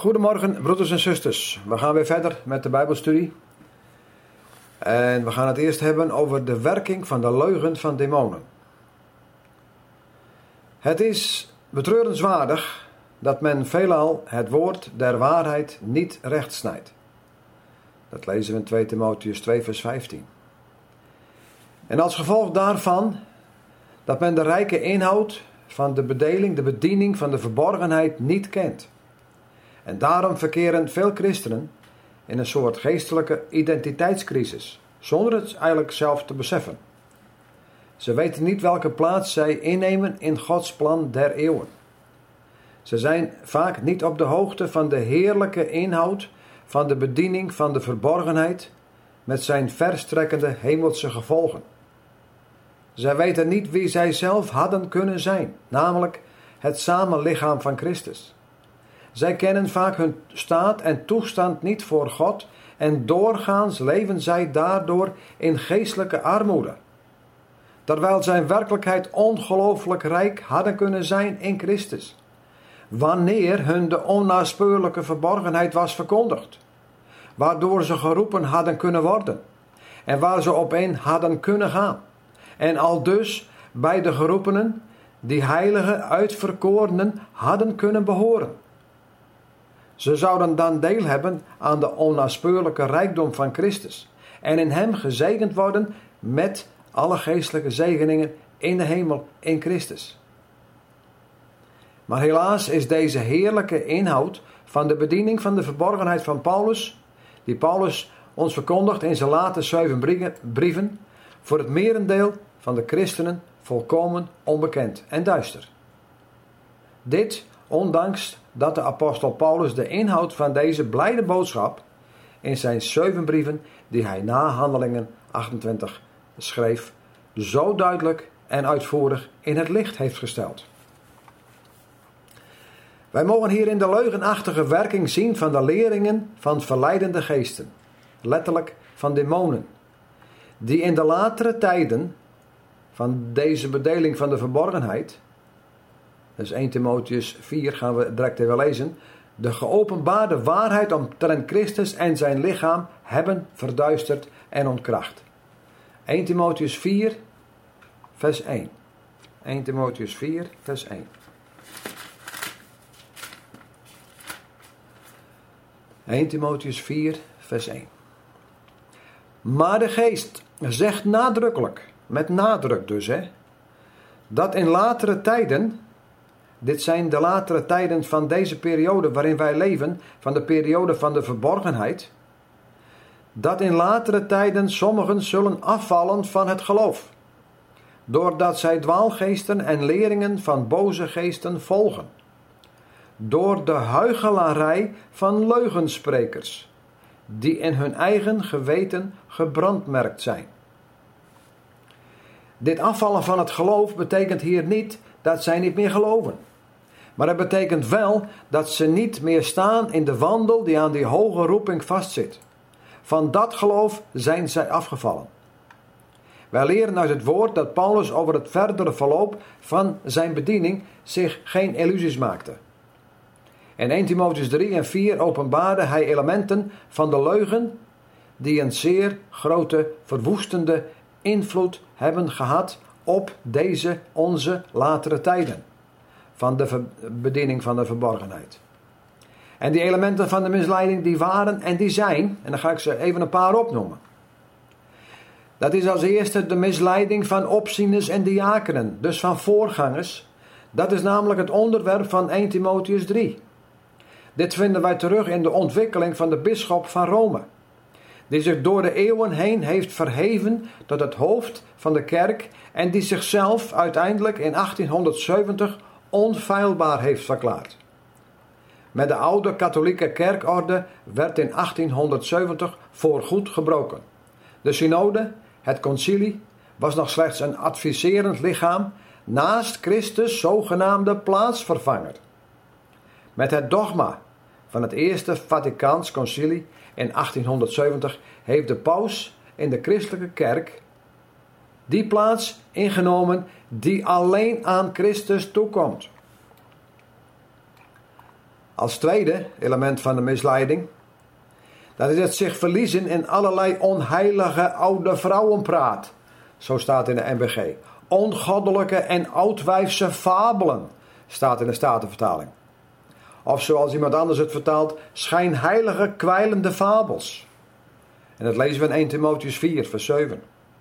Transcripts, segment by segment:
Goedemorgen, broeders en zusters. We gaan weer verder met de Bijbelstudie. En we gaan het eerst hebben over de werking van de leugen van demonen. Het is betreurenswaardig dat men veelal het woord der waarheid niet recht snijdt. Dat lezen we in 2 Timotheüs 2 vers 15. En als gevolg daarvan dat men de rijke inhoud van de bedeling, de bediening van de verborgenheid niet kent. En daarom verkeren veel christenen in een soort geestelijke identiteitscrisis, zonder het eigenlijk zelf te beseffen. Ze weten niet welke plaats zij innemen in Gods plan der eeuwen. Ze zijn vaak niet op de hoogte van de heerlijke inhoud van de bediening van de verborgenheid met zijn verstrekkende hemelse gevolgen. Zij weten niet wie zij zelf hadden kunnen zijn, namelijk het samenlichaam van Christus. Zij kennen vaak hun staat en toestand niet voor God en doorgaans leven zij daardoor in geestelijke armoede. Terwijl zij in werkelijkheid ongelooflijk rijk hadden kunnen zijn in Christus. Wanneer hun de onnaspeurlijke verborgenheid was verkondigd. Waardoor ze geroepen hadden kunnen worden. En waar ze opeen hadden kunnen gaan. En aldus bij de geroepenen, die heilige uitverkorenen hadden kunnen behoren. Ze zouden dan deel hebben aan de onnaspeurlijke rijkdom van Christus. En in hem gezegend worden met alle geestelijke zegeningen in de hemel in Christus. Maar helaas is deze heerlijke inhoud van de bediening van de verborgenheid van Paulus, die Paulus ons verkondigt in zijn late 7 brieven, voor het merendeel van de christenen volkomen onbekend en duister. Dit ondanks dat de apostel Paulus de inhoud van deze blijde boodschap in zijn 7 brieven, die hij na Handelingen 28 schreef, zo duidelijk en uitvoerig in het licht heeft gesteld. Wij mogen hierin de leugenachtige werking zien van de leringen van verleidende geesten, letterlijk van demonen, die in de latere tijden van deze bedeling van de verborgenheid, dus 1 Timotheüs 4 gaan we direct even lezen, de geopenbaarde waarheid omtrent Christus en zijn lichaam hebben verduisterd en ontkracht. 1 Timotheüs 4 vers 1. 1 Timotheüs 4 vers 1. 1 Timotheüs 4 vers 1. Maar de geest zegt nadrukkelijk, met nadruk dus, dat in latere tijden, dit zijn de latere tijden van deze periode waarin wij leven, van de periode van de verborgenheid, dat in latere tijden sommigen zullen afvallen van het geloof, doordat zij dwaalgeesten en leringen van boze geesten volgen, door de huichelarij van leugensprekers, die in hun eigen geweten gebrandmerkt zijn. Dit afvallen van het geloof betekent hier niet dat zij niet meer geloven. Maar het betekent wel dat ze niet meer staan in de wandel die aan die hoge roeping vastzit. Van dat geloof zijn zij afgevallen. Wij leren uit het woord dat Paulus over het verdere verloop van zijn bediening zich geen illusies maakte. In 1 Timotheüs 3 en 4 openbaarde hij elementen van de leugen die een zeer grote verwoestende invloed hebben gehad op deze onze latere tijden van de bediening van de verborgenheid. En die elementen van de misleiding die waren en die zijn, en dan ga ik ze even een paar opnoemen. Dat is als eerste de misleiding van opzieners en diakenen, dus van voorgangers. Dat is namelijk het onderwerp van 1 Timotheüs 3. Dit vinden wij terug in de ontwikkeling van de bisschop van Rome, die zich door de eeuwen heen heeft verheven tot het hoofd van de kerk en die zichzelf uiteindelijk in 1870 onfeilbaar heeft verklaard. Met de oude katholieke kerkorde werd in 1870 voorgoed gebroken. De synode, het concilie, was nog slechts een adviserend lichaam naast Christus' zogenaamde plaatsvervanger. Met het dogma van het Eerste Vaticaans Concilie in 1870 heeft de paus in de christelijke kerk die plaats ingenomen die alleen aan Christus toekomt. Als tweede element van de misleiding, dat is het zich verliezen in allerlei onheilige oude vrouwenpraat. Zo staat in de NBG. Ongoddelijke en oudwijfse fabelen, staat in de Statenvertaling. Of zoals iemand anders het vertaalt, schijnheilige kwijlende fabels. En dat lezen we in 1 Timotheüs 4, vers 7.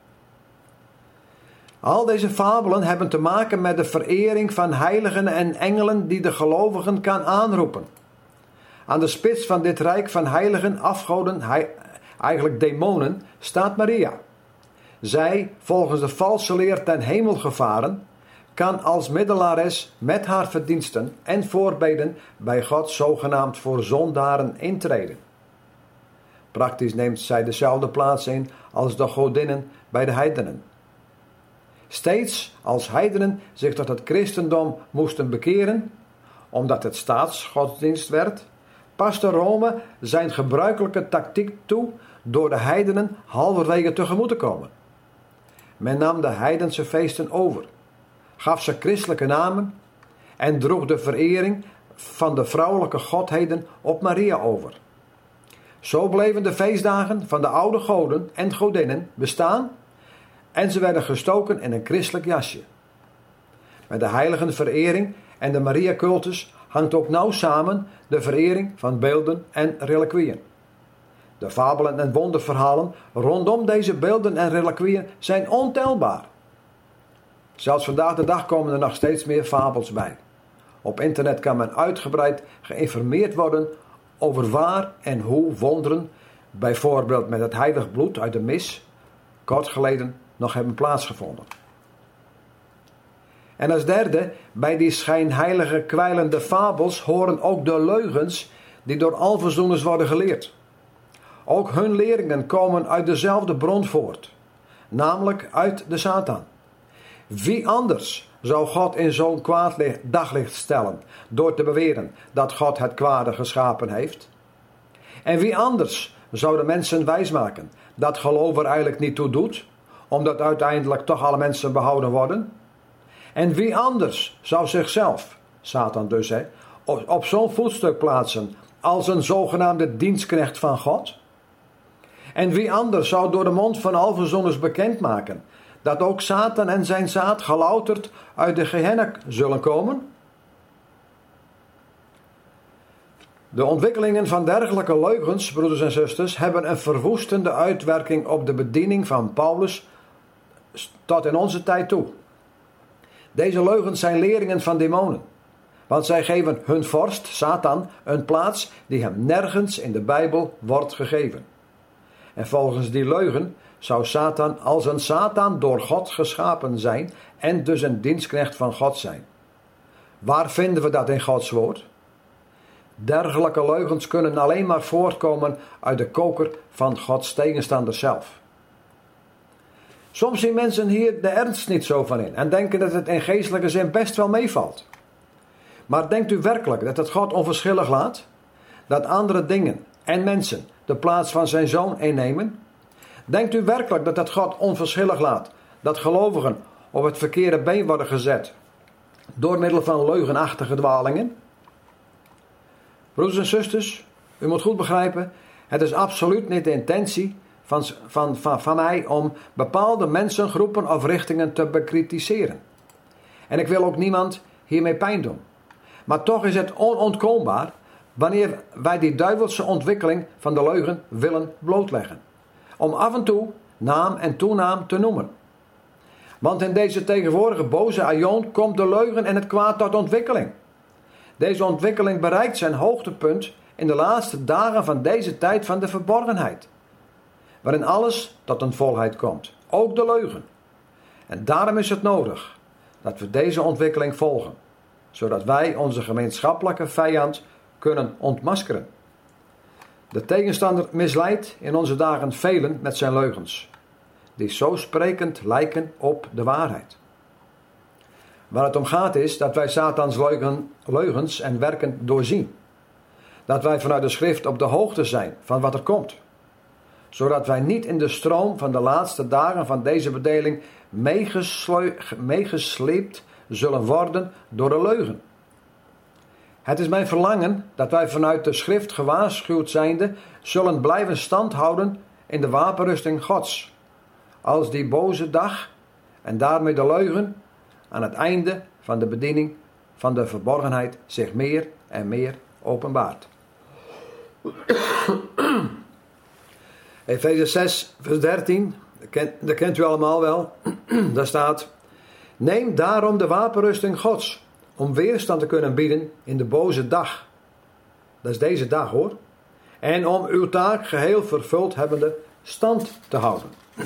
Al deze fabelen hebben te maken met de verering van heiligen en engelen die de gelovigen kan aanroepen. Aan de spits van dit rijk van heiligen, afgoden, eigenlijk demonen, staat Maria. Zij, volgens de valse leer ten hemel gevaren, kan als middelares met haar verdiensten en voorbeden bij God zogenaamd voor zondaren intreden. Praktisch neemt zij dezelfde plaats in als de godinnen bij de heidenen. Steeds als heidenen zich tot het christendom moesten bekeren, omdat het staatsgodsdienst werd, paste Rome zijn gebruikelijke tactiek toe door de heidenen halverwege tegemoet te komen. Men nam de heidense feesten over, gaf ze christelijke namen en droeg de verering van de vrouwelijke godheden op Maria over. Zo bleven de feestdagen van de oude goden en godinnen bestaan en ze werden gestoken in een christelijk jasje. Met de heiligenverering en de Maria-cultus hangt ook nauw samen de verering van beelden en reliquieën. De fabelen en wonderverhalen rondom deze beelden en reliquieën zijn ontelbaar. Zelfs vandaag de dag komen er nog steeds meer fabels bij. Op internet kan men uitgebreid geïnformeerd worden over waar en hoe wonderen, bijvoorbeeld met het heilig bloed uit de mis, kort geleden nog hebben plaatsgevonden. En als derde, bij die schijnheilige kwijlende fabels horen ook de leugens die door alverzoeners worden geleerd. Ook hun leringen komen uit dezelfde bron voort, namelijk uit de Satan. Wie anders zou God in zo'n kwaad daglicht stellen door te beweren dat God het kwade geschapen heeft? En wie anders zou de mensen wijsmaken dat geloof er eigenlijk niet toe doet, omdat uiteindelijk toch alle mensen behouden worden? En wie anders zou zichzelf, Satan dus, op zo'n voetstuk plaatsen als een zogenaamde dienstknecht van God? En wie anders zou door de mond van alverzoners bekendmaken dat ook Satan en zijn zaad gelouterd uit de Gehenna zullen komen? De ontwikkelingen van dergelijke leugens, broeders en zusters, hebben een verwoestende uitwerking op de bediening van Paulus tot in onze tijd toe. Deze leugens zijn leringen van demonen, want zij geven hun vorst, Satan, een plaats die hem nergens in de Bijbel wordt gegeven. En volgens die leugen zou Satan als een Satan door God geschapen zijn en dus een dienstknecht van God zijn. Waar vinden we dat in Gods woord? Dergelijke leugens kunnen alleen maar voortkomen uit de koker van Gods tegenstander zelf. Soms zien mensen hier de ernst niet zo van in en denken dat het in geestelijke zin best wel meevalt. Maar denkt u werkelijk dat het God onverschillig laat? Dat andere dingen en mensen de plaats van zijn zoon innemen? Denkt u werkelijk dat het God onverschillig laat dat gelovigen op het verkeerde been worden gezet door middel van leugenachtige dwalingen? Broeders en zusters, u moet goed begrijpen, het is absoluut niet de intentie van mij om bepaalde mensengroepen of richtingen te bekritiseren. En ik wil ook niemand hiermee pijn doen. Maar toch is het onontkoombaar wanneer wij die duivelse ontwikkeling van de leugen willen blootleggen. Om af en toe naam en toenaam te noemen. Want in deze tegenwoordige boze aion komt de leugen en het kwaad tot ontwikkeling. Deze ontwikkeling bereikt zijn hoogtepunt in de laatste dagen van deze tijd van de verborgenheid. Waarin alles tot een volheid komt, ook de leugen. En daarom is het nodig dat we deze ontwikkeling volgen, zodat wij onze gemeenschappelijke vijand kunnen ontmaskeren. De tegenstander misleidt in onze dagen velen met zijn leugens, die zo sprekend lijken op de waarheid. Waar het om gaat is dat wij Satans leugens en werken doorzien. Dat wij vanuit de schrift op de hoogte zijn van wat er komt. Zodat wij niet in de stroom van de laatste dagen van deze bedeling meegesleept zullen worden door de leugen. Het is mijn verlangen dat wij vanuit de schrift gewaarschuwd zijnde zullen blijven standhouden in de wapenrusting Gods. Als die boze dag en daarmee de leugen aan het einde van de bediening van de verborgenheid zich meer en meer openbaart. Efeze 6 vers 13, dat kent u allemaal wel. Daar staat: neem daarom de wapenrusting Gods, om weerstand te kunnen bieden in de boze dag. Dat is deze dag hoor. En om uw taak geheel vervuld hebbende stand te houden.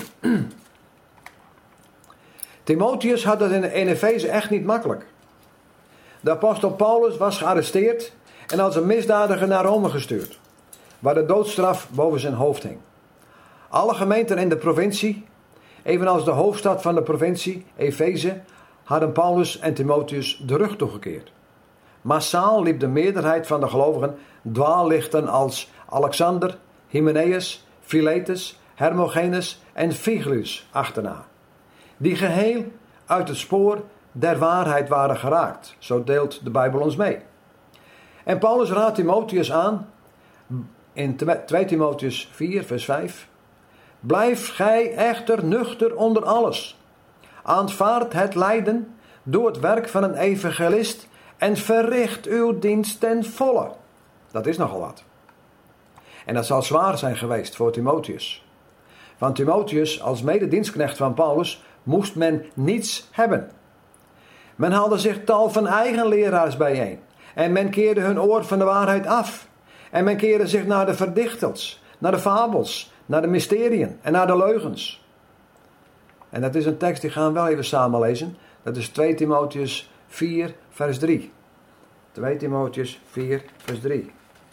Timotheus had het in Efeze echt niet makkelijk. De apostel Paulus was gearresteerd en als een misdadiger naar Rome gestuurd, waar de doodstraf boven zijn hoofd hing. Alle gemeenten in de provincie, evenals de hoofdstad van de provincie, Efeze, hadden Paulus en Timotheus de rug toegekeerd. Massaal liep de meerderheid van de gelovigen dwaallichten als Alexander, Hymenaeus, Philetus, Hermogenes en Vigilus achterna, die geheel uit het spoor der waarheid waren geraakt. Zo deelt de Bijbel ons mee. En Paulus raadt Timotheus aan in 2 Timotheus 4 vers 5. Blijf gij echter nuchter onder alles. Aanvaard het lijden, doe het werk van een evangelist en verricht uw dienst ten volle. Dat is nogal wat. En dat zal zwaar zijn geweest voor Timotheus. Van Timotheus als mededienstknecht van Paulus moest men niets hebben. Men haalde zich tal van eigen leraars bijeen. En men keerde hun oor van de waarheid af. En men keerde zich naar de verdichtels, naar de fabels, naar de mysteriën en naar de leugens. En dat is een tekst die gaan we wel even samen lezen. Dat is 2 Timotheus 4 vers 3. 2 Timotheus 4 vers 3.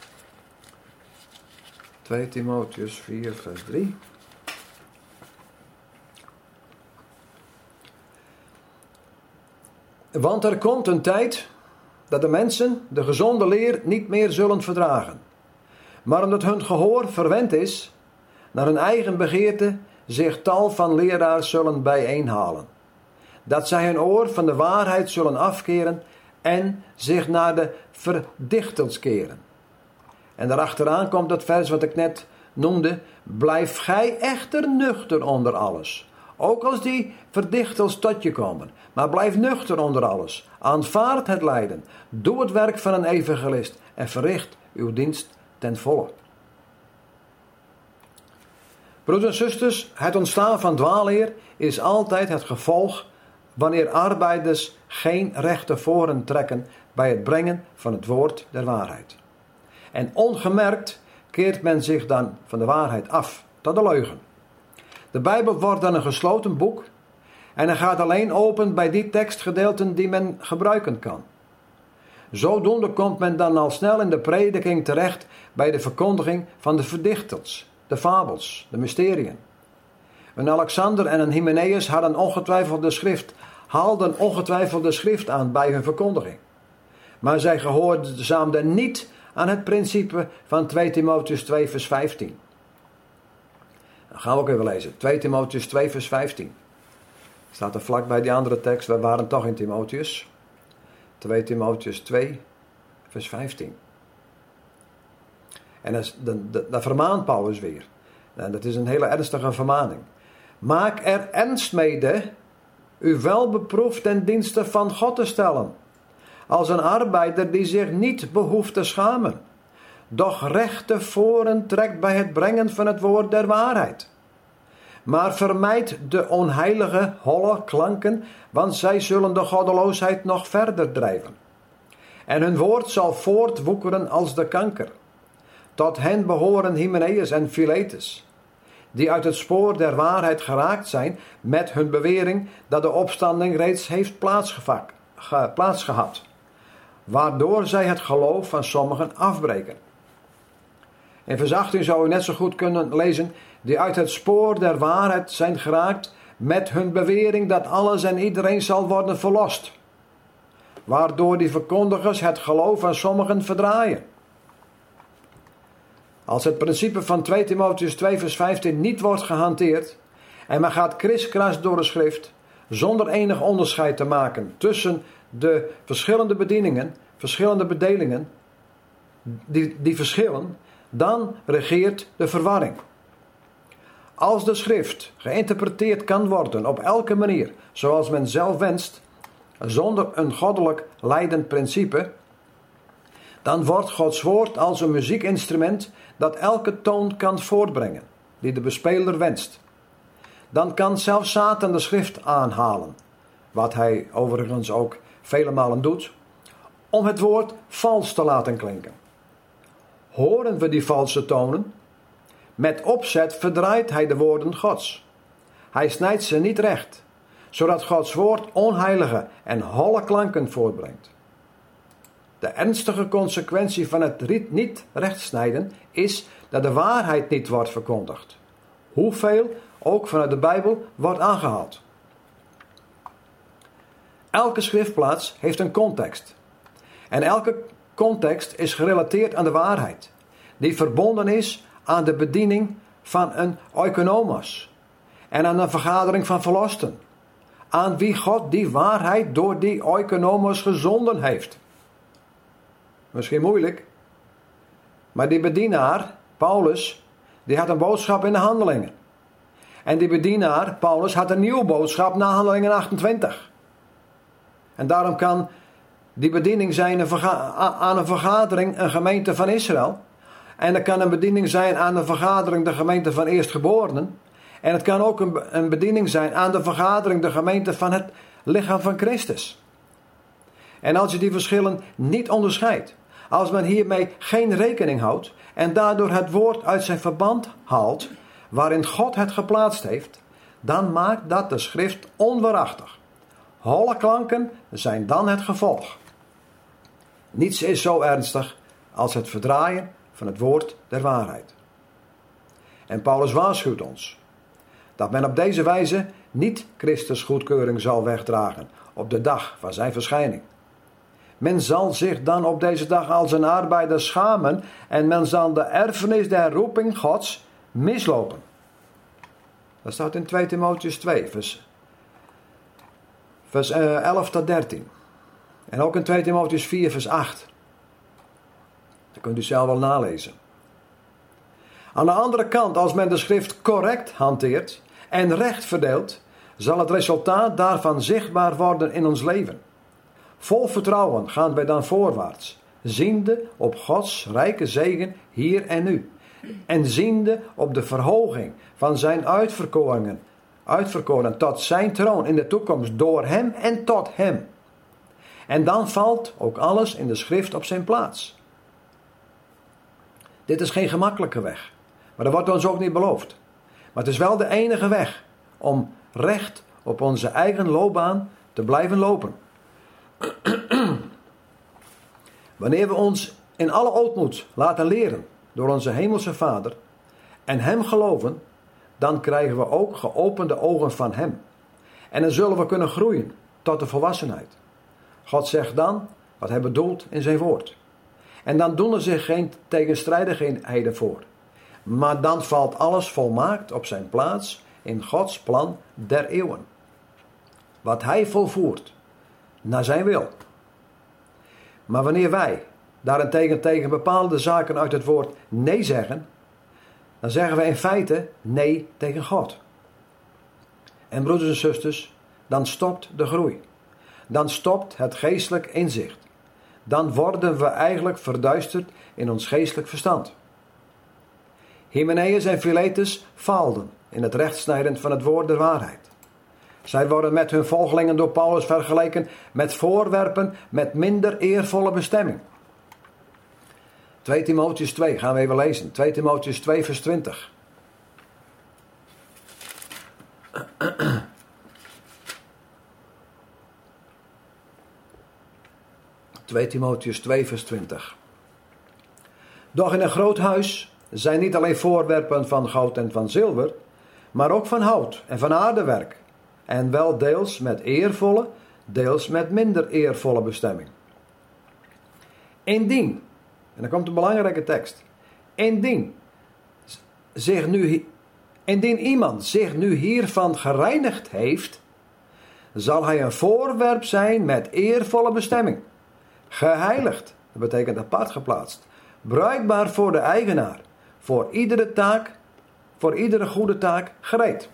2 Timotheus 4 vers 3. Want er komt een tijd dat de mensen de gezonde leer niet meer zullen verdragen. Maar omdat hun gehoor verwend is, naar hun eigen begeerte zich tal van leraars zullen bijeenhalen. Dat zij hun oor van de waarheid zullen afkeren en zich naar de verdichtels keren. En daarachteraan komt dat vers wat ik net noemde. Blijf gij echter nuchter onder alles. Ook als die verdichtels tot je komen. Maar blijf nuchter onder alles. Aanvaard het lijden. Doe het werk van een evangelist. En verricht uw dienst ten volle. Broeders en zusters, het ontstaan van dwaalleer is altijd het gevolg wanneer arbeiders geen rechte voren trekken bij het brengen van het woord der waarheid. En ongemerkt keert men zich dan van de waarheid af tot de leugen. De Bijbel wordt dan een gesloten boek en hij gaat alleen open bij die tekstgedeelten die men gebruiken kan. Zodoende komt men dan al snel in de prediking terecht bij de verkondiging van de verdichtels, de fabels, de mysteriën. Een Alexander en een Hymenaeus haalden ongetwijfeld de schrift aan bij hun verkondiging. Maar zij gehoorzaamden niet aan het principe van 2 Timotheus 2 vers 15. Dan gaan we ook even lezen. 2 Timotheus 2 vers 15. Staat er vlak bij die andere tekst. We waren toch in Timotheus. 2 Timotheus 2 vers 15. En dat vermaant Paulus weer. En dat is een hele ernstige vermaning. Maak er ernst mede u wel beproefd ten dienste van God te stellen. Als een arbeider die zich niet behoeft te schamen. Doch rechte voren trekt bij het brengen van het woord der waarheid. Maar vermijd de onheilige, holle klanken, want zij zullen de goddeloosheid nog verder drijven. En hun woord zal voortwoekeren als de kanker. Tot hen behoren Hymenaeus en Philetus, die uit het spoor der waarheid geraakt zijn met hun bewering dat de opstanding reeds heeft plaatsgehad, waardoor zij het geloof van sommigen afbreken. In vers 18 zou u net zo goed kunnen lezen, die uit het spoor der waarheid zijn geraakt met hun bewering dat alles en iedereen zal worden verlost, waardoor die verkondigers het geloof van sommigen verdraaien. Als het principe van 2 Timotheus 2 vers 15 niet wordt gehanteerd en men gaat kriskras door de schrift zonder enig onderscheid te maken tussen de verschillende bedieningen, verschillende bedelingen, die verschillen, dan regeert de verwarring. Als de schrift geïnterpreteerd kan worden op elke manier, zoals men zelf wenst, zonder een goddelijk leidend principe, dan wordt Gods woord als een muziekinstrument dat elke toon kan voortbrengen, die de bespeler wenst. Dan kan zelfs Satan de schrift aanhalen, wat hij overigens ook vele malen doet, om het woord vals te laten klinken. Horen we die valse tonen? Met opzet verdraait hij de woorden Gods. Hij snijdt ze niet recht, zodat Gods woord onheilige en holle klanken voortbrengt. De ernstige consequentie van het niet rechtsnijden is dat de waarheid niet wordt verkondigd. Hoeveel ook vanuit de Bijbel wordt aangehaald. Elke schriftplaats heeft een context. En elke context is gerelateerd aan de waarheid, die verbonden is aan de bediening van een oikonomos en aan een vergadering van verlosten, aan wie God die waarheid door die oikonomos gezonden heeft. Misschien moeilijk, maar die bedienaar, Paulus, die had een boodschap in de Handelingen. En die bedienaar, Paulus, had een nieuwe boodschap na Handelingen 28. En daarom kan die bediening zijn aan een vergadering, een gemeente van Israël. En het kan een bediening zijn aan de vergadering, de gemeente van eerstgeborenen. En het kan ook een bediening zijn aan de vergadering, de gemeente van het lichaam van Christus. En als je die verschillen niet onderscheidt, als men hiermee geen rekening houdt en daardoor het woord uit zijn verband haalt, waarin God het geplaatst heeft, dan maakt dat de schrift onwaarachtig. Holle klanken zijn dan het gevolg. Niets is zo ernstig als het verdraaien van het woord der waarheid. En Paulus waarschuwt ons dat men op deze wijze niet Christus goedkeuring zal wegdragen op de dag van zijn verschijning. Men zal zich dan op deze dag als een arbeider schamen en men zal de erfenis der roeping Gods mislopen. Dat staat in 2 Timotheüs 2, vers 11 tot 13. En ook in 2 Timotheüs 4, vers 8. Dat kunt u zelf wel nalezen. Aan de andere kant, als men de schrift correct hanteert en recht verdeelt, zal het resultaat daarvan zichtbaar worden in ons leven. Vol vertrouwen gaan wij dan voorwaarts, ziende op Gods rijke zegen hier en nu. En ziende op de verhoging van zijn uitverkoren tot zijn troon in de toekomst door hem en tot hem. En dan valt ook alles in de schrift op zijn plaats. Dit is geen gemakkelijke weg, maar dat wordt ons ook niet beloofd. Maar het is wel de enige weg om recht op onze eigen loopbaan te blijven lopen. Wanneer we ons in alle ootmoed laten leren door onze hemelse Vader en hem geloven, dan krijgen we ook geopende ogen van hem. En dan zullen we kunnen groeien tot de volwassenheid. God zegt dan wat hij bedoelt in zijn woord. En dan doen er zich geen tegenstrijdigheden voor. Maar dan valt alles volmaakt op zijn plaats in Gods plan der eeuwen. Wat hij volvoert naar zijn wil. Maar wanneer wij daarentegen tegen bepaalde zaken uit het woord nee zeggen, dan zeggen we in feite nee tegen God. En broeders en zusters, dan stopt de groei. Dan stopt het geestelijk inzicht. Dan worden we eigenlijk verduisterd in ons geestelijk verstand. Hymenaeus en Philetus faalden in het rechtsnijden van het woord der waarheid. Zij worden met hun volgelingen door Paulus vergeleken met voorwerpen met minder eervolle bestemming. 2 Timotheüs 2 gaan we even lezen. 2 Timotheüs 2 vers 20. 2 Timotheüs 2 vers 20. Doch in een groot huis zijn niet alleen voorwerpen van goud en van zilver, maar ook van hout en van aardewerk. En wel deels met eervolle, deels met minder eervolle bestemming. Indien, en dan komt een belangrijke tekst. Indien iemand zich nu hiervan gereinigd heeft, zal hij een voorwerp zijn met eervolle bestemming. Geheiligd, dat betekent apart geplaatst. Bruikbaar voor de eigenaar. Voor iedere goede taak gereed.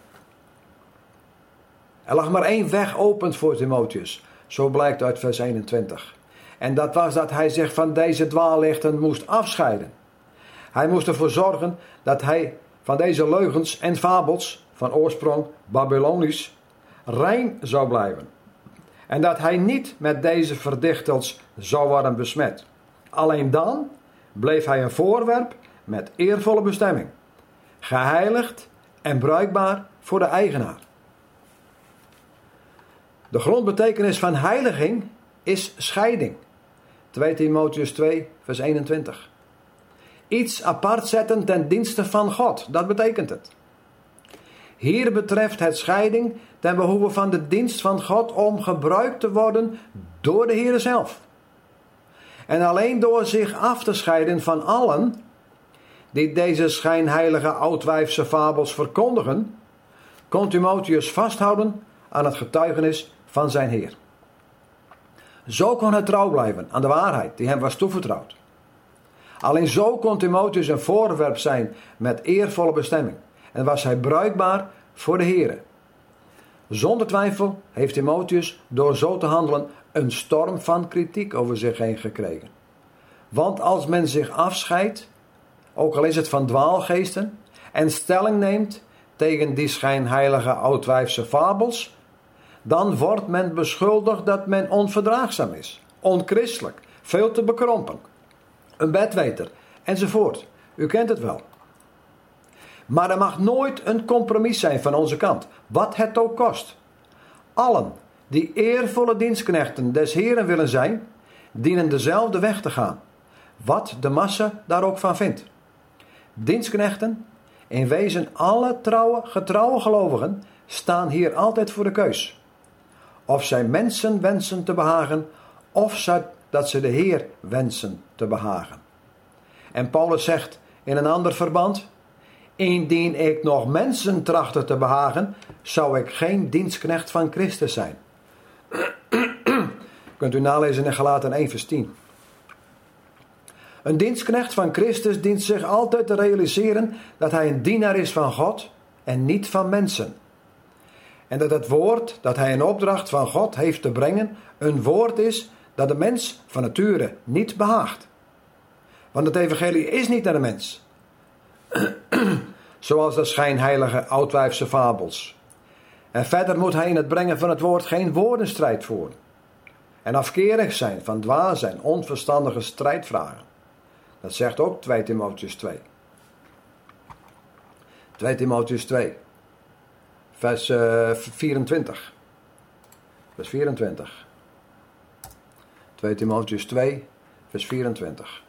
Er lag maar één weg open voor Timotheus. Zo blijkt uit vers 21. En dat was dat hij zich van deze dwaallichten moest afscheiden. Hij moest ervoor zorgen dat hij van deze leugens en fabels, van oorsprong Babylonisch, rein zou blijven. En dat hij niet met deze verdichtels zou worden besmet. Alleen dan bleef hij een voorwerp met eervolle bestemming. Geheiligd en bruikbaar voor de eigenaar. De grondbetekenis van heiliging is scheiding. 2 Timotheus 2 vers 21. Iets apart zetten ten dienste van God, dat betekent het. Hier betreft het scheiding ten behoeve van de dienst van God om gebruikt te worden door de Heer zelf. En alleen door zich af te scheiden van allen die deze schijnheilige oudwijfse fabels verkondigen, kon Timotheus vasthouden aan het getuigenis van zijn Heer. Zo kon hij trouw blijven aan de waarheid die hem was toevertrouwd. Alleen zo kon Timotheus een voorwerp zijn met eervolle bestemming en was hij bruikbaar voor de Heer. Zonder twijfel heeft Timotheus door zo te handelen een storm van kritiek over zich heen gekregen. Want als men zich afscheidt, ook al is het van dwaalgeesten, en stelling neemt tegen die schijnheilige oudwijfse fabels, dan wordt men beschuldigd dat men onverdraagzaam is, onchristelijk, veel te bekrompen, een bedweter, enzovoort. U kent het wel. Maar er mag nooit een compromis zijn van onze kant, wat het ook kost. Allen die eervolle dienstknechten des Heren willen zijn, dienen dezelfde weg te gaan, wat de massa daar ook van vindt. Dienstknechten, in wezen alle getrouwe gelovigen, staan hier altijd voor de keus. Of zij mensen wensen te behagen, of dat ze de Heer wensen te behagen. En Paulus zegt in een ander verband: indien ik nog mensen trachtte te behagen, zou ik geen dienstknecht van Christus zijn. Kunt u nalezen in Galaten 1 vers 10. Een dienstknecht van Christus dient zich altijd te realiseren dat hij een dienaar is van God en niet van mensen. En dat het woord dat hij in opdracht van God heeft te brengen een woord is dat de mens van nature niet behaagt. Want het evangelie is niet naar de mens. Zoals de schijnheilige oudwijfse fabels. En verder moet hij in het brengen van het woord geen woordenstrijd voeren. En afkerig zijn van dwaze en onverstandige strijdvragen. Dat zegt ook 2 Timotheus 2. 2 Timotheus 2. Vers 24. Vers 24. 2 Timotheus 2, vers 24.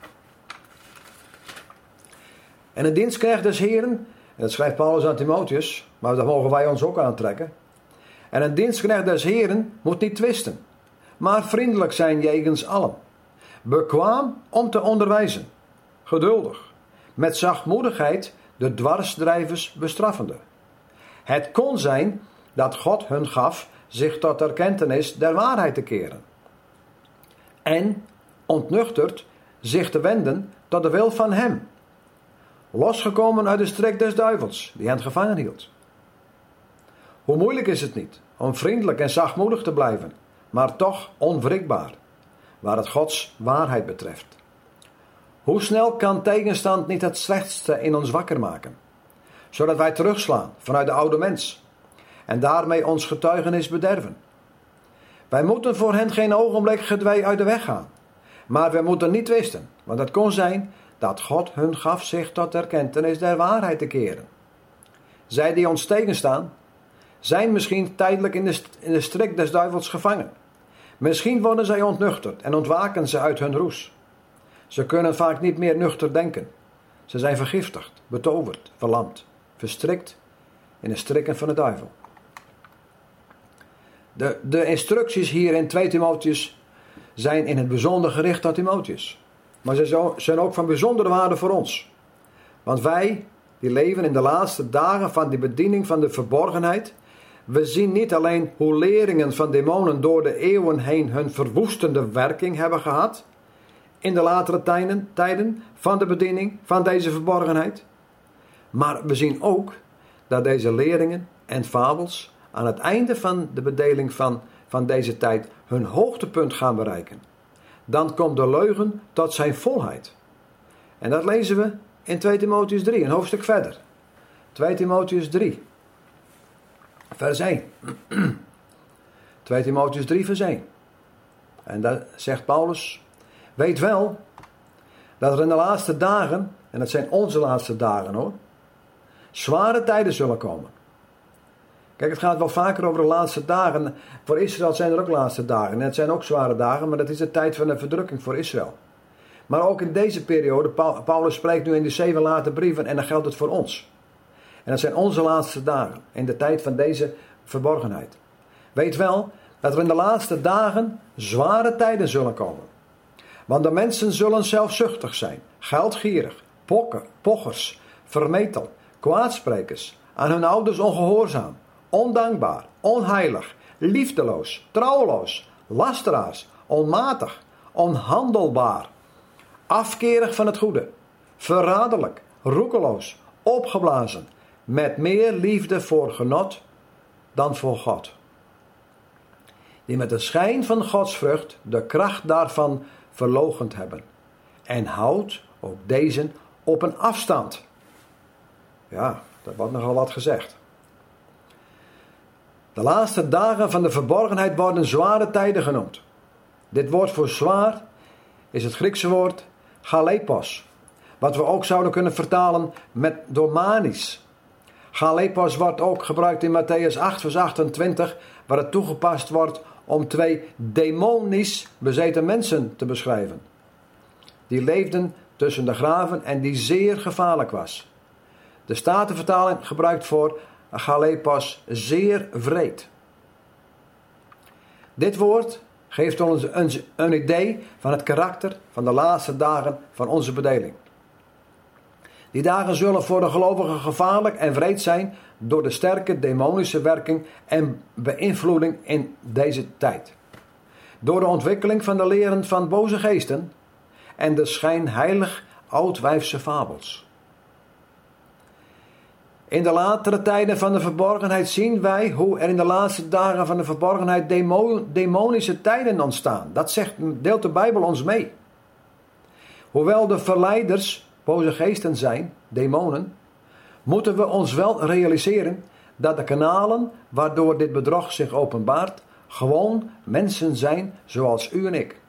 En een dienstknecht des Heren, en dat schrijft Paulus aan Timotheus, maar dat mogen wij ons ook aantrekken. En een dienstknecht des Heren moet niet twisten, maar vriendelijk zijn jegens allen. Bekwaam om te onderwijzen, geduldig, met zachtmoedigheid de dwarsdrijvers bestraffende. Het kon zijn dat God hun gaf zich tot erkentenis der waarheid te keren. En, ontnuchterd, zich te wenden tot de wil van hem. Losgekomen uit de strik des duivels, die hen gevangen hield. Hoe moeilijk is het niet om vriendelijk en zachtmoedig te blijven, maar toch onwrikbaar, waar het Gods waarheid betreft. Hoe snel kan tegenstand niet het slechtste in ons wakker maken, zodat wij terugslaan vanuit de oude mens en daarmee ons getuigenis bederven. Wij moeten voor hen geen ogenblik gedwee uit de weg gaan, maar wij moeten niet twisten, want het kon zijn dat God hun gaf zich tot erkentenis der waarheid te keren. Zij die ons tegenstaan, zijn misschien tijdelijk in de strik des duivels gevangen. Misschien worden zij ontnuchterd en ontwaken ze uit hun roes. Ze kunnen vaak niet meer nuchter denken. Ze zijn vergiftigd, betoverd, verlamd, verstrikt in de strikken van de duivel. De instructies hier in 2 Timotheus zijn in het bijzonder gericht tot Timotheus. Maar ze zijn ook van bijzondere waarde voor ons. Want wij, die leven in de laatste dagen van die bediening van de verborgenheid, We zien niet alleen hoe leringen van demonen door de eeuwen heen hun verwoestende werking hebben gehad, in de latere tijden van de bediening van deze verborgenheid, maar we zien ook dat deze leringen en fabels aan het einde van de bedeling van deze tijd hun hoogtepunt gaan bereiken. Dan komt de leugen tot zijn volheid. En dat lezen we in 2 Timotheüs 3, een hoofdstuk verder. 2 Timotheüs 3, vers 1. 2 Timotheüs 3, vers 1. En daar zegt Paulus: weet wel dat er in de laatste dagen, en dat zijn onze laatste dagen hoor, zware tijden zullen komen. Kijk, het gaat wel vaker over de laatste dagen. Voor Israël zijn er ook laatste dagen. En het zijn ook zware dagen, maar dat is de tijd van de verdrukking voor Israël. Maar ook in deze periode, Paulus spreekt nu in de 7 late brieven en dan geldt het voor ons. En dat zijn onze laatste dagen, in de tijd van deze verborgenheid. Weet wel dat er in de laatste dagen zware tijden zullen komen. Want de mensen zullen zelfzuchtig zijn, geldgierig, pochers, vermetel, kwaadsprekers, aan hun ouders ongehoorzaam, ondankbaar, onheilig, liefdeloos, trouweloos, lasteraars, onmatig, onhandelbaar, afkerig van het goede, verraderlijk, roekeloos, opgeblazen, met meer liefde voor genot dan voor God. Die met de schijn van godsvrucht de kracht daarvan verloochend hebben. En houdt ook deze op een afstand. Ja, dat wordt nogal wat gezegd. De laatste dagen van de verborgenheid worden zware tijden genoemd. Dit woord voor zwaar is het Griekse woord galepos. Wat we ook zouden kunnen vertalen met domanisch. Galepos wordt ook gebruikt in Matthäus 8 vers 28. Waar het toegepast wordt om 2 demonisch bezeten mensen te beschrijven. Die leefden tussen de graven en die zeer gevaarlijk was. De Statenvertaling gebruikt voor galepos zeer wreed. Dit woord geeft ons een idee van het karakter van de laatste dagen van onze bedeling. Die dagen zullen voor de gelovigen gevaarlijk en wreed zijn door de sterke demonische werking en beïnvloeding in deze tijd. Door de ontwikkeling van de leren van boze geesten en de schijnheilig oudwijfse fabels. In de latere tijden van de verborgenheid zien wij hoe er in de laatste dagen van de verborgenheid demonische tijden ontstaan. Dat deelt de Bijbel ons mee. Hoewel de verleiders boze geesten zijn, demonen, moeten we ons wel realiseren dat de kanalen waardoor dit bedrog zich openbaart gewoon mensen zijn zoals u en ik.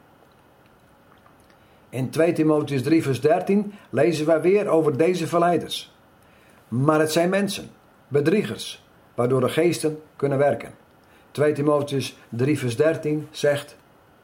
In 2 Timotheüs 3 vers 13 lezen wij weer over deze verleiders. Maar het zijn mensen, bedriegers, waardoor de geesten kunnen werken. 2 Timotheüs 3 vers 13 zegt: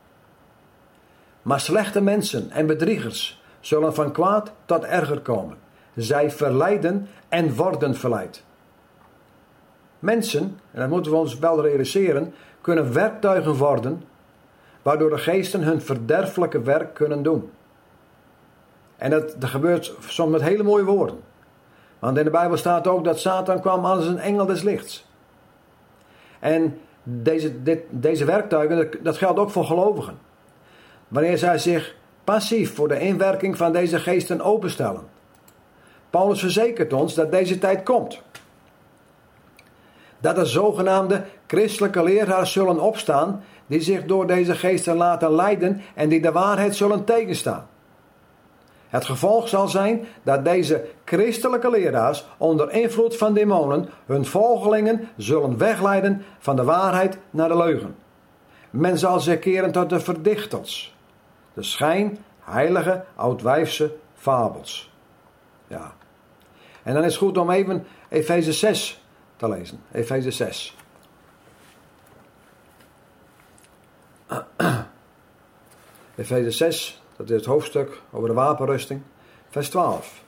maar slechte mensen en bedriegers zullen van kwaad tot erger komen. Zij verleiden en worden verleid. Mensen, en dat moeten we ons wel realiseren, kunnen werktuigen worden waardoor de geesten hun verderfelijke werk kunnen doen. En dat gebeurt soms met hele mooie woorden. Want in de Bijbel staat ook dat Satan kwam als een engel des lichts. En deze werktuigen, dat geldt ook voor gelovigen. Wanneer zij zich passief voor de inwerking van deze geesten openstellen. Paulus verzekert ons dat deze tijd komt. Dat er zogenaamde christelijke leraars zullen opstaan die zich door deze geesten laten leiden en die de waarheid zullen tegenstaan. Het gevolg zal zijn dat deze christelijke leraars onder invloed van demonen hun volgelingen zullen wegleiden van de waarheid naar de leugen. Men zal zich keren tot de verdichters, de schijnheilige oudwijfse fabels. Ja. En dan is het goed om even Efeze 6 te lezen. Efeze 6. Efeze 6, dat is het hoofdstuk over de wapenrusting, vers 12.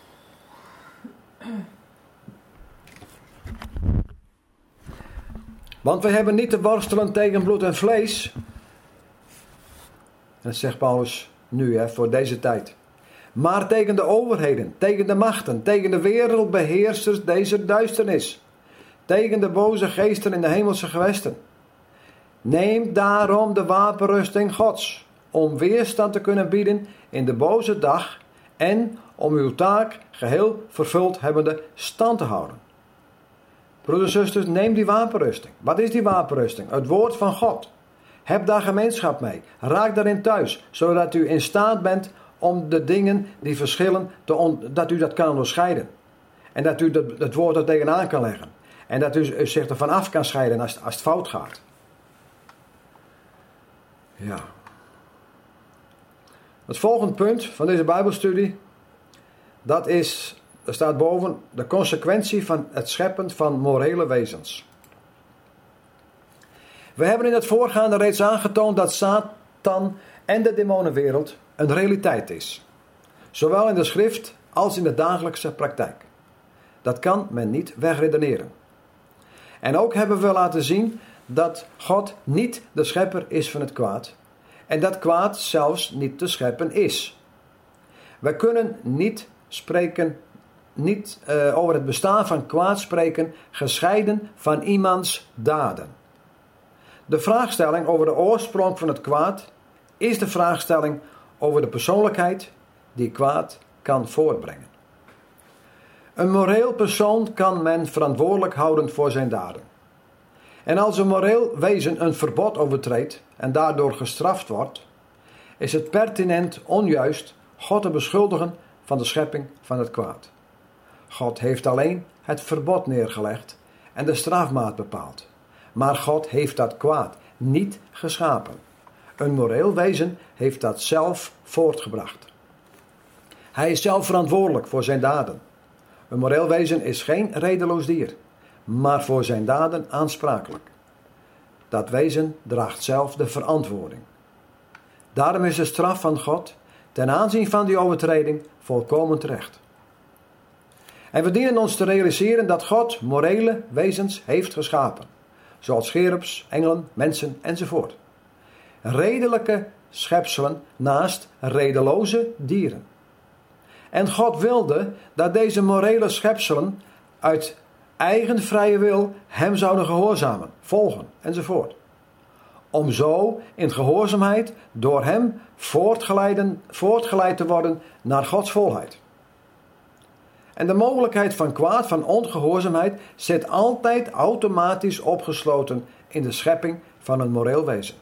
Want wij hebben niet te worstelen tegen bloed en vlees. En dat zegt Paulus nu, voor deze tijd. Maar tegen de overheden, tegen de machten, tegen de wereldbeheersers deze duisternis. tegen de boze geesten in de hemelse gewesten. Neem daarom de wapenrusting Gods, om weerstand te kunnen bieden in de boze dag en om uw taak geheel vervuld hebbende stand te houden. Broeders en zusters, neem die wapenrusting. Wat is die wapenrusting? Het woord van God. Heb daar gemeenschap mee. Raak daarin thuis, zodat u in staat bent om de dingen die verschillen, dat u dat kan onderscheiden. En dat u het woord er tegenaan kan leggen. En dat u zich ervan af kan scheiden als het fout gaat. Ja. Het volgende punt van deze Bijbelstudie, er staat boven de consequentie van het scheppen van morele wezens. We hebben in het voorgaande reeds aangetoond dat Satan en de demonenwereld een realiteit is. Zowel in de schrift als in de dagelijkse praktijk. Dat kan men niet wegredeneren. En ook hebben we laten zien dat God niet de schepper is van het kwaad. En dat kwaad zelfs niet te scheppen is. We kunnen niet over het bestaan van kwaad spreken, gescheiden van iemands daden. De vraagstelling over de oorsprong van het kwaad is de vraagstelling over de persoonlijkheid die kwaad kan voortbrengen. Een moreel persoon kan men verantwoordelijk houden voor zijn daden. En als een moreel wezen een verbod overtreedt en daardoor gestraft wordt, is het pertinent onjuist God te beschuldigen van de schepping van het kwaad. God heeft alleen het verbod neergelegd en de strafmaat bepaald. Maar God heeft dat kwaad niet geschapen. Een moreel wezen heeft dat zelf voortgebracht. Hij is zelf verantwoordelijk voor zijn daden. Een moreel wezen is geen redeloos dier, maar voor zijn daden aansprakelijk. Dat wezen draagt zelf de verantwoording. Daarom is de straf van God ten aanzien van die overtreding volkomen terecht. En we dienen ons te realiseren dat God morele wezens heeft geschapen, zoals cherubs, engelen, mensen enzovoort. Redelijke schepselen naast redeloze dieren. En God wilde dat deze morele schepselen uit eigen vrije wil hem zouden gehoorzamen, volgen enzovoort. Om zo in gehoorzaamheid door hem voortgeleid te worden naar Gods volheid. En de mogelijkheid van kwaad, van ongehoorzaamheid, zit altijd automatisch opgesloten in de schepping van een moreel wezen.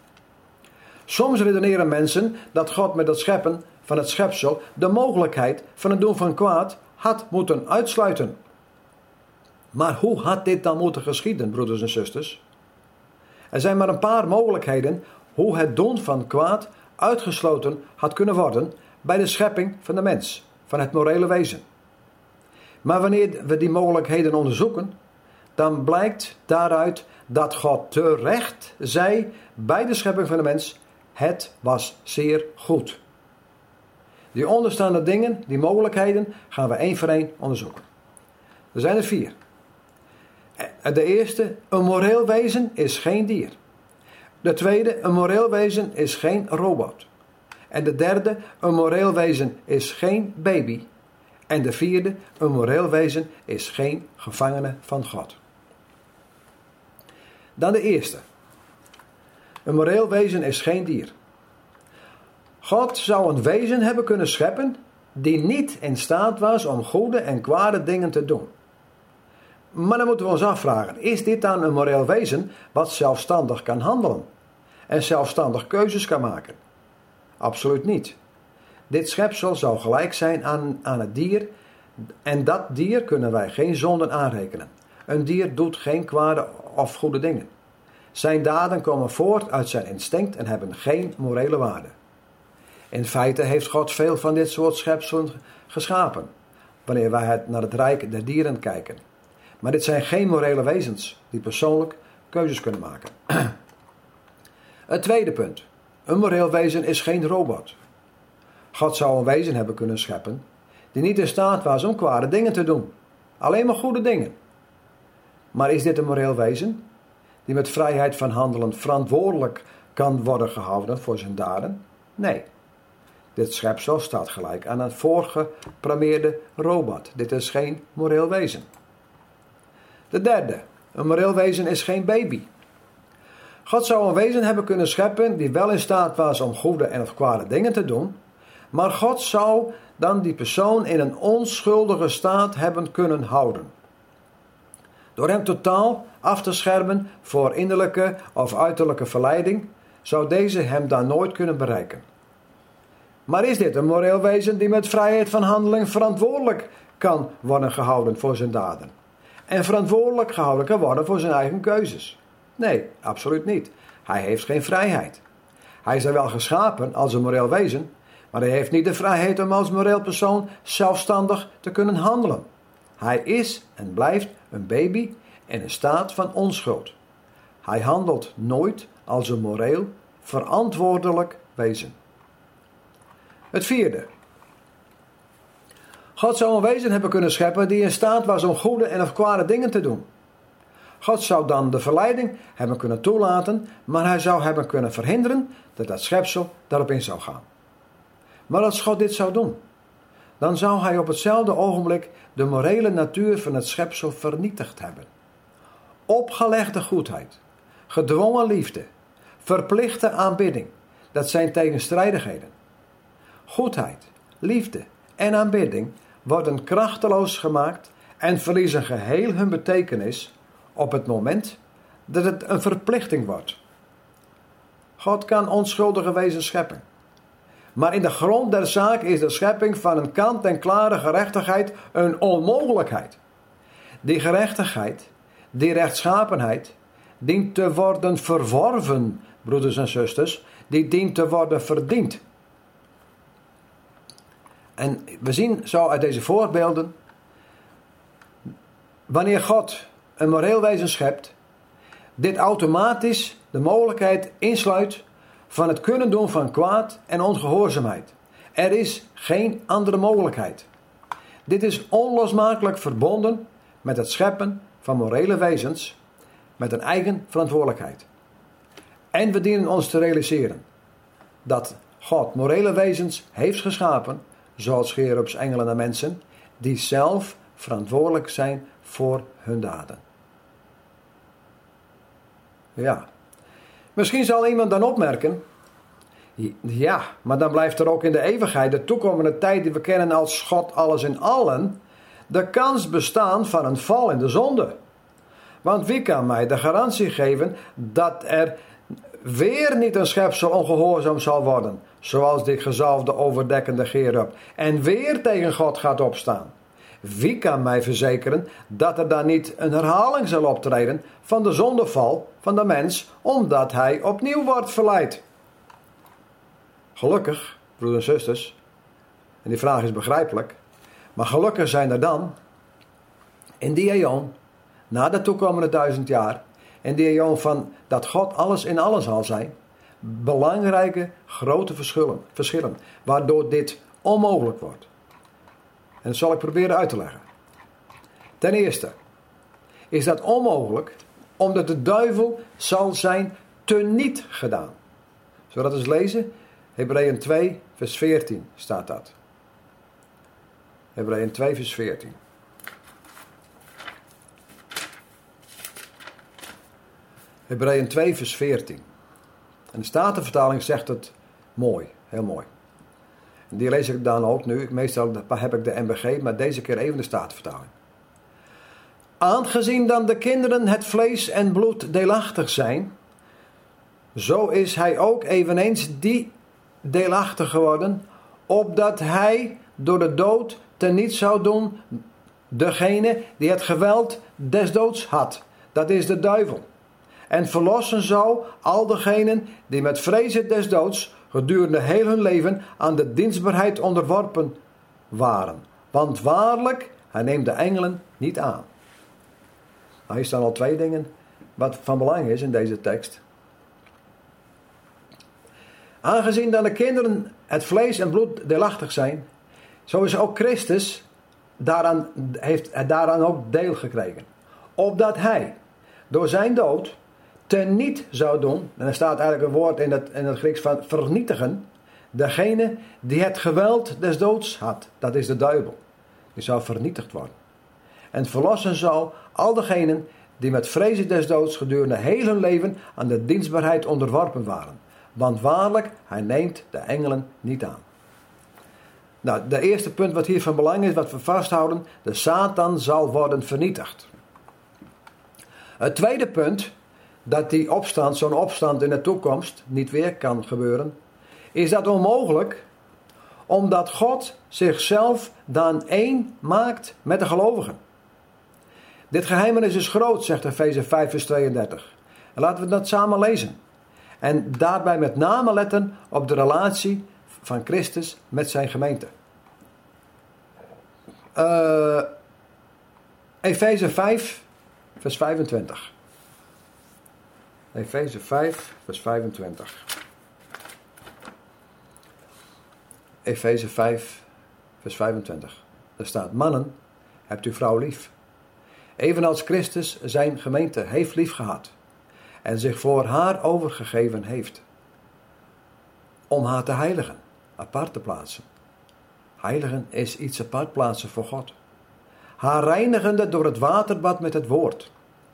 Soms redeneren mensen dat God met het scheppen van het schepsel de mogelijkheid van het doen van kwaad had moeten uitsluiten. Maar hoe had dit dan moeten geschieden, broeders en zusters? Er zijn maar een paar mogelijkheden hoe het doen van kwaad uitgesloten had kunnen worden bij de schepping van de mens, van het morele wezen. Maar wanneer we die mogelijkheden onderzoeken, dan blijkt daaruit dat God terecht zei bij de schepping van de mens: het was zeer goed. Die onderstaande dingen, die mogelijkheden, gaan we één voor één onderzoeken. Er zijn er 4. De eerste, een moreel wezen is geen dier. De tweede, een moreel wezen is geen robot. En de derde, een moreel wezen is geen baby. En de vierde, een moreel wezen is geen gevangene van God. Dan de eerste. Een moreel wezen is geen dier. God zou een wezen hebben kunnen scheppen die niet in staat was om goede en kwade dingen te doen. Maar dan moeten we ons afvragen, is dit dan een moreel wezen wat zelfstandig kan handelen en zelfstandig keuzes kan maken? Absoluut niet. Dit schepsel zou gelijk zijn aan het dier en dat dier kunnen wij geen zonden aanrekenen. Een dier doet geen kwade of goede dingen. Zijn daden komen voort uit zijn instinct en hebben geen morele waarde. In feite heeft God veel van dit soort schepselen geschapen, wanneer wij naar het rijk der dieren kijken. Maar dit zijn geen morele wezens die persoonlijk keuzes kunnen maken. Het tweede punt. Een moreel wezen is geen robot. God zou een wezen hebben kunnen scheppen die niet in staat was om kwade dingen te doen. Alleen maar goede dingen. Maar is dit een moreel wezen die met vrijheid van handelen verantwoordelijk kan worden gehouden voor zijn daden? Nee. Dit schepsel staat gelijk aan een voorgeprogrammeerde robot. Dit is geen moreel wezen. De derde, een moreel wezen is geen baby. God zou een wezen hebben kunnen scheppen die wel in staat was om goede en of kwade dingen te doen, maar God zou dan die persoon in een onschuldige staat hebben kunnen houden. Door hem totaal af te schermen voor innerlijke of uiterlijke verleiding, zou deze hem dan nooit kunnen bereiken. Maar is dit een moreel wezen die met vrijheid van handeling verantwoordelijk kan worden gehouden voor zijn daden? En verantwoordelijk gehouden kan worden voor zijn eigen keuzes? Nee, absoluut niet. Hij heeft geen vrijheid. Hij is er wel geschapen als een moreel wezen, maar hij heeft niet de vrijheid om als moreel persoon zelfstandig te kunnen handelen. Hij is en blijft een baby in een staat van onschuld. Hij handelt nooit als een moreel, verantwoordelijk wezen. Het vierde. God zou een wezen hebben kunnen scheppen die in staat was om goede en of kwade dingen te doen. God zou dan de verleiding hebben kunnen toelaten, maar hij zou hebben kunnen verhinderen dat dat schepsel daarop in zou gaan. Maar als God dit zou doen, dan zou hij op hetzelfde ogenblik de morele natuur van het schepsel vernietigd hebben. Opgelegde goedheid, gedwongen liefde, verplichte aanbidding, dat zijn tegenstrijdigheden. Goedheid, liefde en aanbidding worden krachteloos gemaakt en verliezen geheel hun betekenis op het moment dat het een verplichting wordt. God kan onschuldige wezens scheppen. Maar in de grond der zaak is de schepping van een kant-en-klare gerechtigheid een onmogelijkheid. Die gerechtigheid, die rechtschapenheid, dient te worden verworven, broeders en zusters, die dient te worden verdiend. En we zien zo uit deze voorbeelden, wanneer God een moreel wezen schept, dit automatisch de mogelijkheid insluit van het kunnen doen van kwaad en ongehoorzaamheid. Er is geen andere mogelijkheid. Dit is onlosmakelijk verbonden met het scheppen van morele wezens met een eigen verantwoordelijkheid. En we dienen ons te realiseren dat God morele wezens heeft geschapen, zoals cherubs, engelen en mensen, die zelf verantwoordelijk zijn voor hun daden. Ja. Misschien zal iemand dan opmerken, ja, maar dan blijft er ook in de eeuwigheid, de toekomende tijd die we kennen als God alles in allen, de kans bestaan van een val in de zonde. Want wie kan mij de garantie geven dat er weer niet een schepsel ongehoorzaam zal worden, zoals die gezalfde overdekkende cherub, en weer tegen God gaat opstaan? Wie kan mij verzekeren dat er dan niet een herhaling zal optreden van de zondeval van de mens, omdat hij opnieuw wordt verleid? Gelukkig, broeders en zusters, en die vraag is begrijpelijk, maar gelukkig zijn er dan, in die eon, na de toekomende 1000 jaar, in die eon van dat God alles in alles zal zijn, belangrijke, grote verschillen, waardoor dit onmogelijk wordt. En dat zal ik proberen uit te leggen. Ten eerste is dat onmogelijk, omdat de duivel zal zijn teniet gedaan. Zullen we dat eens lezen? Hebreeën 2, vers 14 staat dat. Hebreeën 2, vers 14. Hebreeën 2, vers 14. En de Statenvertaling zegt het mooi, heel mooi. En die lees ik dan ook nu. Meestal heb ik de NBG, maar deze keer even de Statenvertaling. Aangezien dan de kinderen het vlees en bloed deelachtig zijn, zo is hij ook eveneens die deelachtig geworden, opdat hij door de dood teniet zou doen degene die het geweld des doods had. Dat is de duivel. En verlossen zou al degenen die met vrezen des doods gedurende heel hun leven aan de dienstbaarheid onderworpen waren. Want waarlijk, hij neemt de engelen niet aan. Nou, hier staan al twee dingen wat van belang is in deze tekst. Aangezien dan de kinderen het vlees en bloed deelachtig zijn, zo is ook Christus heeft daaraan ook deel gekregen. Opdat hij door zijn dood teniet zou doen, en er staat eigenlijk een woord in het Grieks van vernietigen, degene die het geweld des doods had. Dat is de duivel. Die zou vernietigd worden. en verlossen zal al degenen die met vrezen des doods gedurende heel hun leven aan de dienstbaarheid onderworpen waren. Want waarlijk, hij neemt de engelen niet aan. Nou, de eerste punt wat hier van belang is, wat we vasthouden, de Satan zal worden vernietigd. Het tweede punt, dat die opstand, zo'n opstand in de toekomst niet weer kan gebeuren, is dat onmogelijk, omdat God zichzelf dan één maakt met de gelovigen. Dit geheimenis is groot, zegt Efeze 5 vers 32. En laten we dat samen lezen. En daarbij met name letten op de relatie van Christus met zijn gemeente. Efeze 5 vers 25. Efeze 5 vers 25. Efeze 5 vers 25. Daar staat: mannen, hebt uw vrouw lief. Evenals Christus zijn gemeente heeft lief gehad. En zich voor haar overgegeven heeft. Om haar te heiligen. Apart te plaatsen. Heiligen is iets apart plaatsen voor God. Haar reinigende door het waterbad met het woord.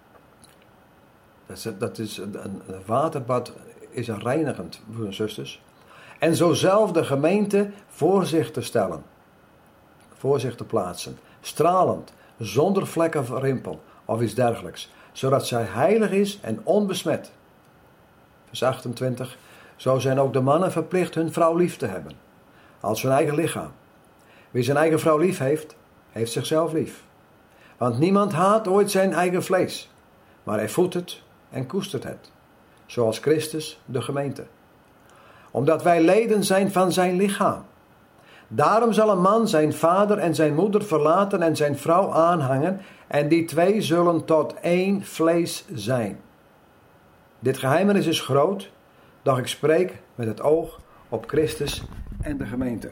Een waterbad is een reinigend, broers en zusters. En zo zelf de gemeente voor zich te stellen. Voor zich te plaatsen. Stralend, zonder vlek of rimpel of iets dergelijks. Zodat zij heilig is en onbesmet. Vers 28. Zo zijn ook de mannen verplicht hun vrouw lief te hebben. Als hun eigen lichaam. Wie zijn eigen vrouw lief heeft, heeft zichzelf lief. Want niemand haat ooit zijn eigen vlees. Maar hij voedt het en koestert het. Zoals Christus de gemeente. Omdat wij leden zijn van zijn lichaam. Daarom zal een man zijn vader en zijn moeder verlaten en zijn vrouw aanhangen. En die twee zullen tot één vlees zijn. Dit geheimenis is groot, doch ik spreek met het oog op Christus en de gemeente.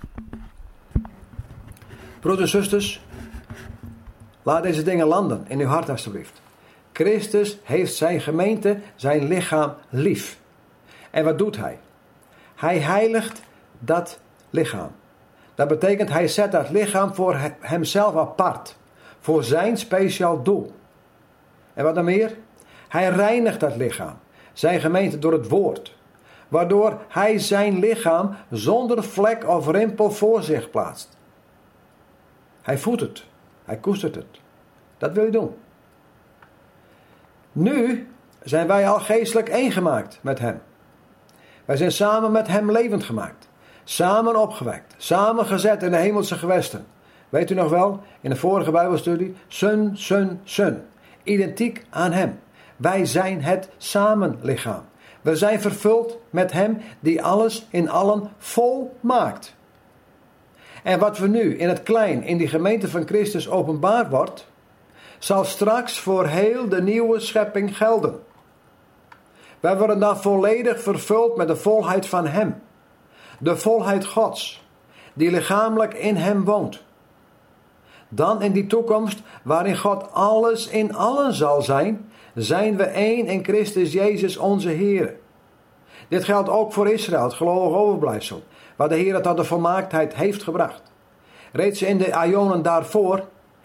Broeders en zusters, laat deze dingen landen in uw hart alstublieft. Christus heeft zijn gemeente, zijn lichaam lief. En wat doet hij? Hij heiligt dat lichaam. Dat betekent, hij zet dat lichaam voor hemzelf apart. Voor zijn speciaal doel. En wat dan meer? Hij reinigt dat lichaam. Zijn gemeente door het woord. Waardoor hij zijn lichaam zonder vlek of rimpel voor zich plaatst. Hij voedt het. Hij koestert het. Dat wil je doen. Nu zijn wij al geestelijk één gemaakt met hem. Wij zijn samen met hem levend gemaakt. Samen opgewekt. Samen gezet in de hemelse gewesten. Weet u nog wel, in de vorige Bijbelstudie, Son. Identiek aan hem. Wij zijn het samenlichaam. We zijn vervuld met hem die alles in allen vol maakt. En wat we nu in het klein in die gemeente van Christus openbaar wordt, zal straks voor heel de nieuwe schepping gelden. Wij worden dan volledig vervuld met de volheid van hem. De volheid Gods, die lichamelijk in hem woont. Dan in die toekomst, waarin God alles in allen zal zijn, zijn we één in Christus Jezus onze Heer. Dit geldt ook voor Israël, het gelovig overblijfsel, waar de Heer tot de volmaaktheid heeft gebracht. Reeds in de aionen daarvoor,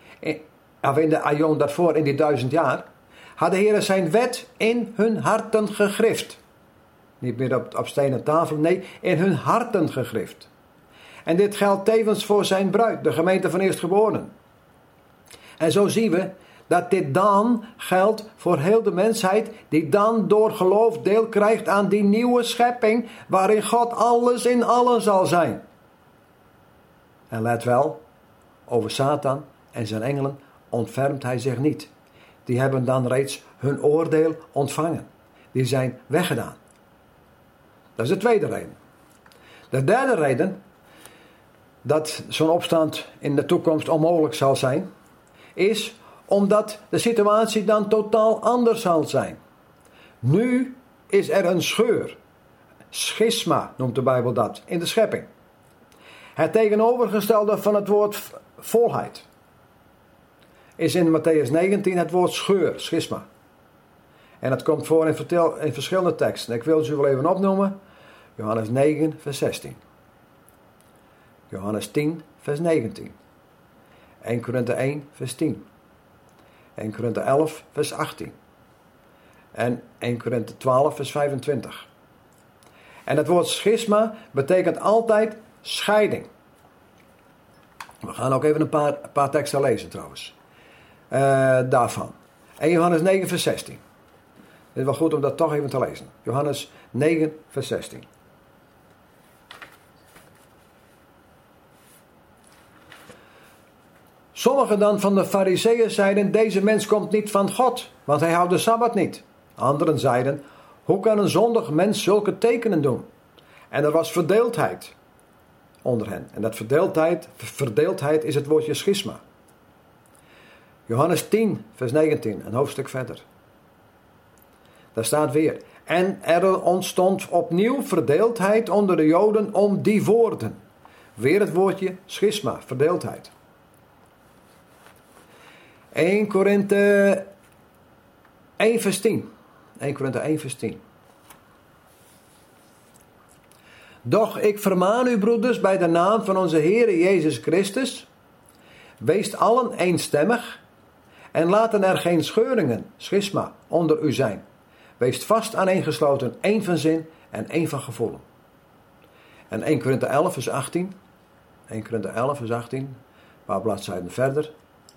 in die 1000 jaar, had de Heer zijn wet in hun harten gegrift. Niet meer op stenen tafel, nee, in hun harten gegrift. En dit geldt tevens voor zijn bruid, de gemeente van eerstgeborenen. En zo zien we dat dit dan geldt voor heel de mensheid, die dan door geloof deel krijgt aan die nieuwe schepping, waarin God alles in allen zal zijn. En let wel, over Satan en zijn engelen ontfermt hij zich niet. Die hebben dan reeds hun oordeel ontvangen. Die zijn weggedaan. Dat is de tweede reden. De derde reden dat zo'n opstand in de toekomst onmogelijk zal zijn, is omdat de situatie dan totaal anders zal zijn. Nu is er een scheur. Schisma noemt de Bijbel dat, in de schepping. Het tegenovergestelde van het woord volheid is in Mattheüs 19 het woord scheur, schisma. En dat komt voor in verschillende teksten. Ik wil ze wel even opnoemen. Johannes 9 vers 16. Johannes 10 vers 19. 1 Korinthe 1 vers 10. 1 Korinthe 11 vers 18. En 1 Korinthe 12 vers 25. En het woord schisma betekent altijd scheiding. We gaan ook even een paar teksten lezen trouwens. Daarvan. 1 Johannes 9 vers 16. Het is wel goed om dat toch even te lezen. Johannes 9 vers 16. Sommigen dan van de Farizeeën zeiden, deze mens komt niet van God, want hij houdt de Sabbat niet. Anderen zeiden, hoe kan een zondig mens zulke tekenen doen? En er was verdeeldheid onder hen. En dat verdeeldheid is het woordje schisma. Johannes 10 vers 19, een hoofdstuk verder. Daar staat weer, en er ontstond opnieuw verdeeldheid onder de Joden om die woorden. Weer het woordje schisma, verdeeldheid. 1 Korinthe 1 vers 10. 1 Korinthe 1 vers 10. Doch ik vermaan u, broeders, bij de naam van onze Heere Jezus Christus, weest allen eenstemmig en laten er geen scheuringen, schisma, onder u zijn. Weest vast aaneengesloten, één van zin en één van gevoelen. En 1 Korinthe 11 vers 18. 1 Korinthe 11 vers 18. Een paar bladzijden verder.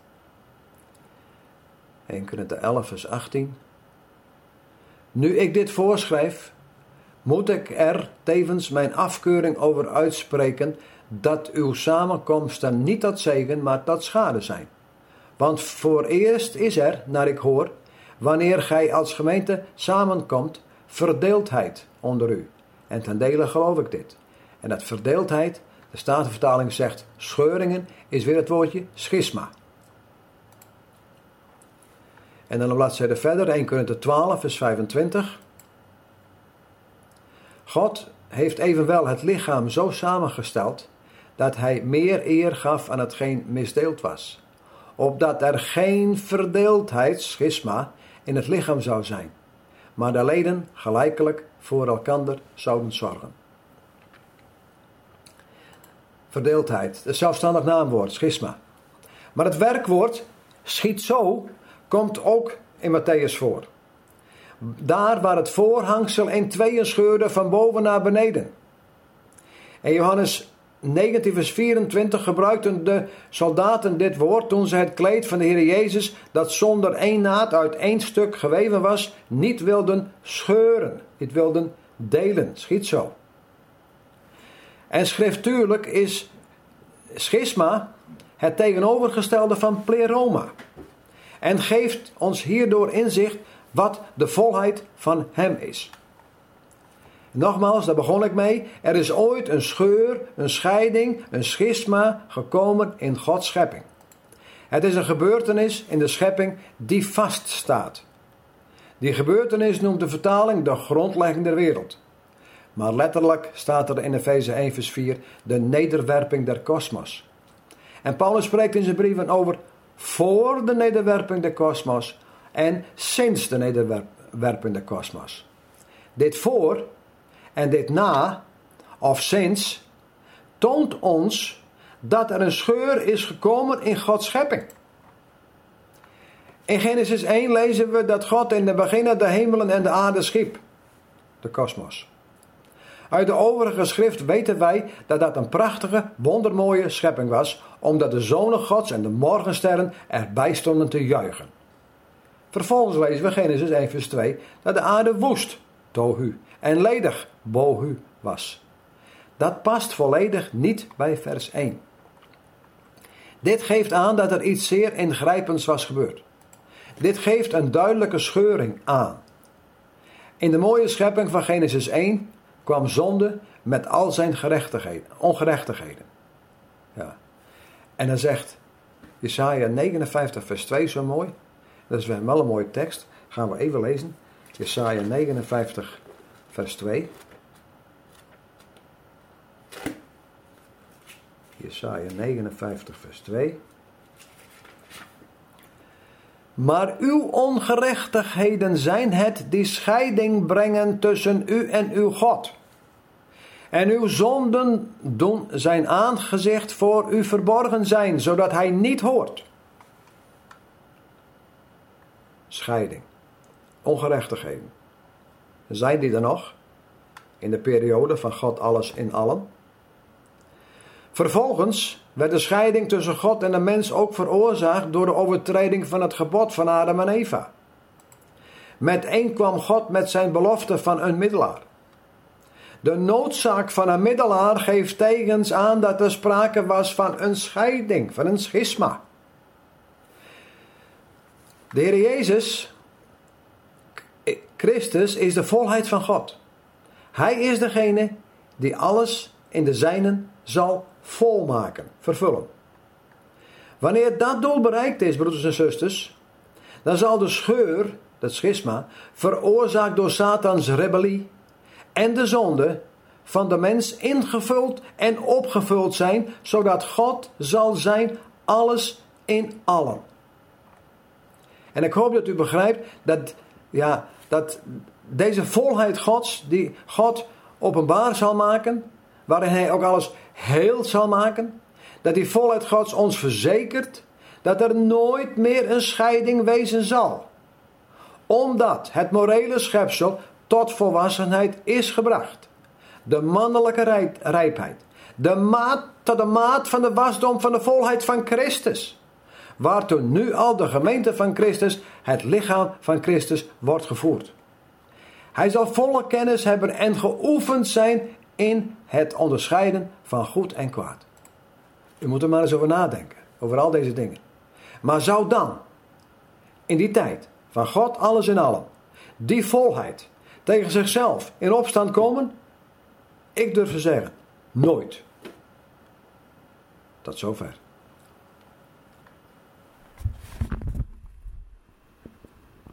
1 Korinthe 11 vers 18. Nu ik dit voorschrijf, moet ik er tevens mijn afkeuring over uitspreken, dat uw samenkomsten niet tot zegen, maar tot schade zijn. Want vooreerst is er, naar ik hoor, wanneer gij als gemeente samenkomt, verdeeldheid onder u. En ten dele geloof ik dit. En dat verdeeldheid, de Statenvertaling zegt scheuringen, is weer het woordje schisma. En dan een bladzijde verder, 1 Korinthe 12 vers 25. God heeft evenwel het lichaam zo samengesteld, dat hij meer eer gaf aan hetgeen misdeeld was. Opdat er geen verdeeldheid, schisma, in het lichaam zou zijn, maar de leden gelijkelijk voor elkander zouden zorgen. Verdeeldheid, het zelfstandig naamwoord, schisma. Maar het werkwoord schizo komt ook in Matthäus voor. Daar waar het voorhangsel in tweeën scheurde van boven naar beneden. En Johannes 19 vers 24 gebruikten de soldaten dit woord toen ze het kleed van de Heer Jezus, dat zonder één naad uit één stuk geweven was, niet wilden scheuren. Niet wilden delen. Schizo. En schriftuurlijk is schisma het tegenovergestelde van pleroma. En geeft ons hierdoor inzicht wat de volheid van hem is. Nogmaals, daar begon ik mee. Er is ooit een scheur, een scheiding, een schisma gekomen in Gods schepping. Het is een gebeurtenis in de schepping die vaststaat. Die gebeurtenis noemt de vertaling de grondlegging der wereld. Maar letterlijk staat er in Efeze 1 vers 4 de nederwerping der kosmos. En Paulus spreekt in zijn brieven over voor de nederwerping der kosmos en sinds de nederwerping der kosmos. Dit voor en dit na, of sinds, toont ons dat er een scheur is gekomen in Gods schepping. In Genesis 1 lezen we dat God in de beginnen de hemelen en de aarde schiep. De kosmos. Uit de overige schrift weten wij dat dat een prachtige, wondermooie schepping was, omdat de zonen Gods en de morgensterren erbij stonden te juichen. Vervolgens lezen we Genesis 1 vers 2 dat de aarde woest, tohu, en ledig, bohu, was. Dat past volledig niet bij vers 1. Dit geeft aan dat er iets zeer ingrijpends was gebeurd. Dit geeft een duidelijke scheuring aan. In de mooie schepping van Genesis 1 kwam zonde met al zijn ongerechtigheden. Ja. En dan zegt Jesaja 59 vers 2 zo mooi. Dat is wel een mooie tekst. Gaan we even lezen. Jesaja 59 vers 2. Jesaja 59 vers 2. Maar uw ongerechtigheden zijn het die scheiding brengen tussen u en uw God. En uw zonden doen zijn aangezicht voor u verborgen zijn, zodat hij niet hoort. scheiding, ongerechtigheden. Zijn die er nog? In de periode van God alles in allen. Vervolgens werd de scheiding tussen God en de mens ook veroorzaakt door de overtreding van het gebod van Adam en Eva. Meteen kwam God met zijn belofte van een middelaar. De noodzaak van een middelaar geeft tevens aan dat er sprake was van een scheiding, van een schisma. De Heer Jezus Christus is de volheid van God. Hij is degene die alles in de zijnen zal volmaken, vervullen. Wanneer dat doel bereikt is, broeders en zusters, dan zal de scheur, dat schisma, veroorzaakt door Satans rebellie en de zonde van de mens ingevuld en opgevuld zijn, zodat God zal zijn alles in allen. En ik hoop dat u begrijpt dat deze volheid Gods, die God openbaar zal maken, waarin hij ook alles heel zal maken, dat die volheid Gods ons verzekert dat er nooit meer een scheiding wezen zal. Omdat het morele schepsel tot volwassenheid is gebracht. De mannelijke rijpheid. Tot de maat van de wasdom van de volheid van Christus. Waartoe nu al de gemeente van Christus, het lichaam van Christus, wordt gevoerd. Hij zal volle kennis hebben en geoefend zijn in het onderscheiden van goed en kwaad. U moet er maar eens over nadenken, over al deze dingen. Maar zou dan, in die tijd, van God alles in allen, die volheid tegen zichzelf in opstand komen? Ik durf te zeggen, nooit. Tot zover.